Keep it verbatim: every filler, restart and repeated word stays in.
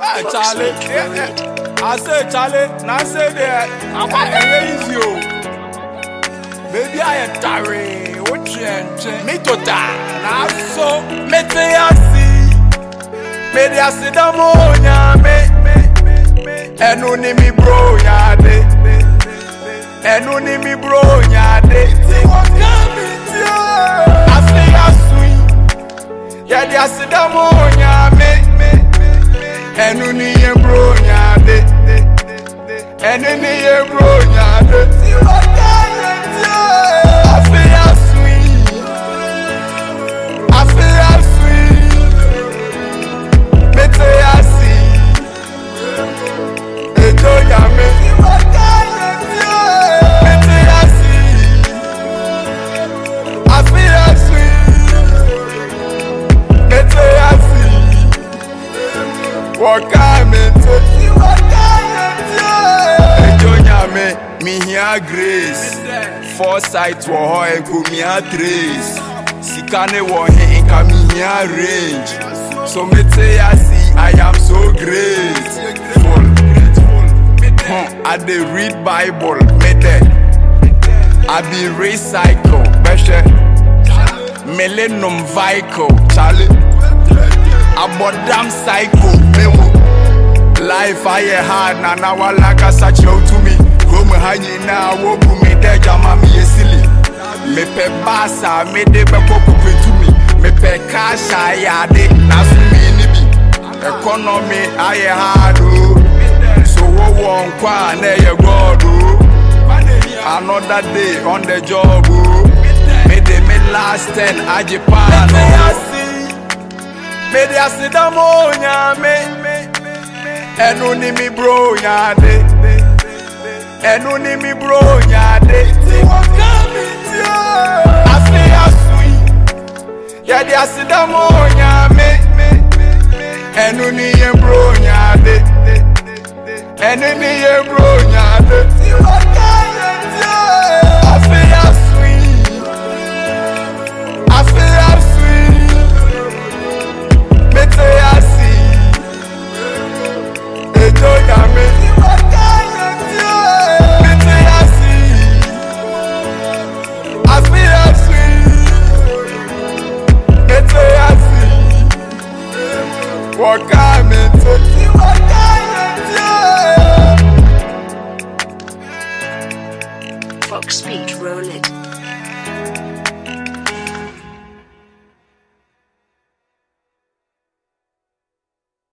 Ah, Charlie, I say Charlie, now say there, I'm easy. Baby, I am tired. What you me to die? Now so, me te asi, me te asi da monya me, enu ni mi bro ya de, enu ni mi bro ya de. Ti wakami ti o, asi asui, ya de asi da monya me. Enu ni ye bro nyade, enu ni ye bro nyade. Ti wakane ti o, I feel sweet, I feel sweet. Me te asi, ejo yame. Ti wakane ti o, me te asi, I feel sweet. Me te asi. Wakame to si wakame to Ejonya me, me here grace Foresight wo ho enko me a trace Sikane wo he enka me here range So me te ya see I am so grateful hmm, I dey read Bible me de I be recycle Beshe Millennium vehicle Charlie About damn psycho, memo. Life I hard, na na wala kasa chow to me. Come hanyi na wobu me de jama mi esili. Me pe basa, me de be popo to me. Me pe kasha ya de, na su mi ni bi. Economy I hard o. So wo won kwa na ye God o. Another day on the job o. Me de me last ten ajipa. Me de asi da monya me, enu ni mi bro nyade, enu ni mi bro nyade. Ti wakami ti o, asi asui, ya de asi da monya me, enu ni ye bro nyade, enu ni ye bro nyade. Ti wakami ti o, asi asui, asi asui. Me te asi, ejo yame. Ti wakane ti o, me te asi, asi asi. Me te asi, wakame to.